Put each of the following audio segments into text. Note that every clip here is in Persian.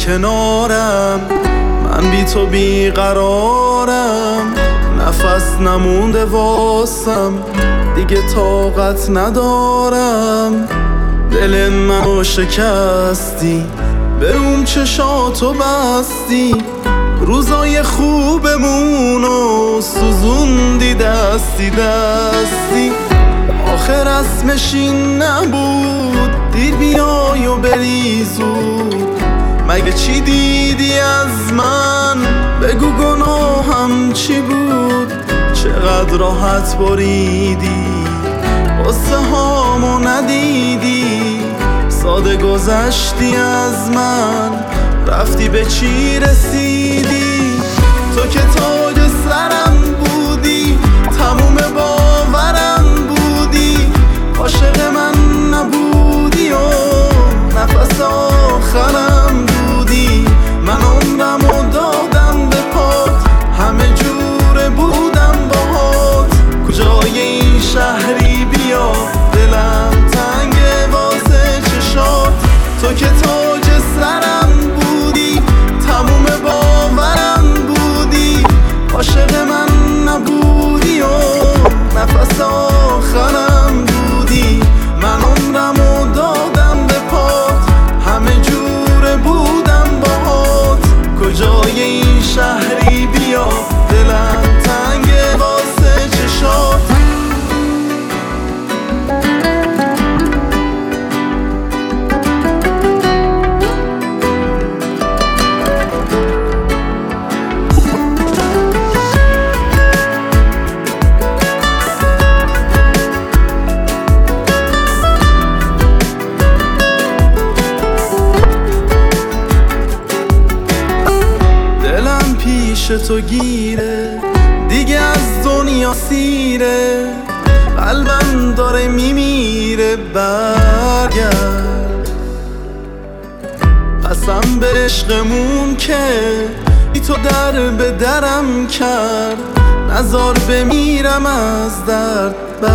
کنارم، من بی تو بیقرارم، نفس نمونده واسم، دیگه طاقت ندارم. دل منو شکستی، به روم چشاتو بستی، روزای خوبمونو سوزوندی دستی دستی. آخر اسمش این نبود دیر بیای و بری زود، مگه چی دیدی از من؟ بگو گناهم چی بود؟ چقدر راحت بریدی، قصه هامو ندیدی، ساده گذشتی از من، رفتی به چی رسیدی؟ تو که تاج سرم بودی، تموم باورم بودی، عاشق من نبودی و نفس آخرم بودی. من عمرمو دادم به پات، همه جوره بودم باهات، کجای این شهری بیا، دلم تنگه واسه چشات. تو که تاج سرم بودی، تموم باورم بودی، عاشق من نبودی و نفس آخرم بودی. من عمرمو دادم به پات، همه جوره بودم باهات، کجای این شهری بیا، دلم تنگه واسه چشات. پیش تو گیره، دیگه از دنیا سیره، قلبم داره میمیره، برگرد. قسم به عشقمون که بی تو در به درم کرد، نزار بمیرم از درد،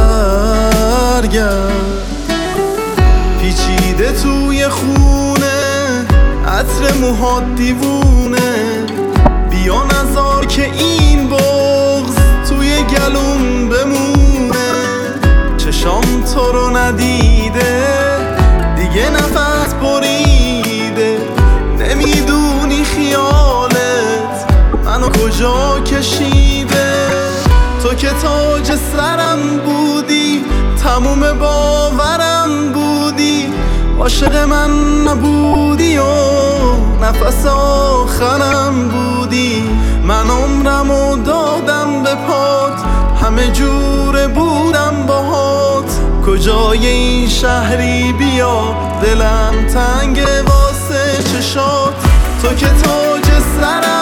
برگرد. پیچیده توی خونه، عطر موهات دیوونه، بیا نزار که این بغض توی گلوم بمونه. چشام تو رو ندیده، دیگه نفس بریده، نمیدونی خیالت منو کجا کشیده. تو که تاج سرم بودی، تموم باورم بودی، عاشق من نبودی و نفس آخرم بودی. من عمرمو دادم به پات، همه جوره بودم باهات، کجای این شهری بیا، دلم تنگه واسه چشات. تو که تاج سرم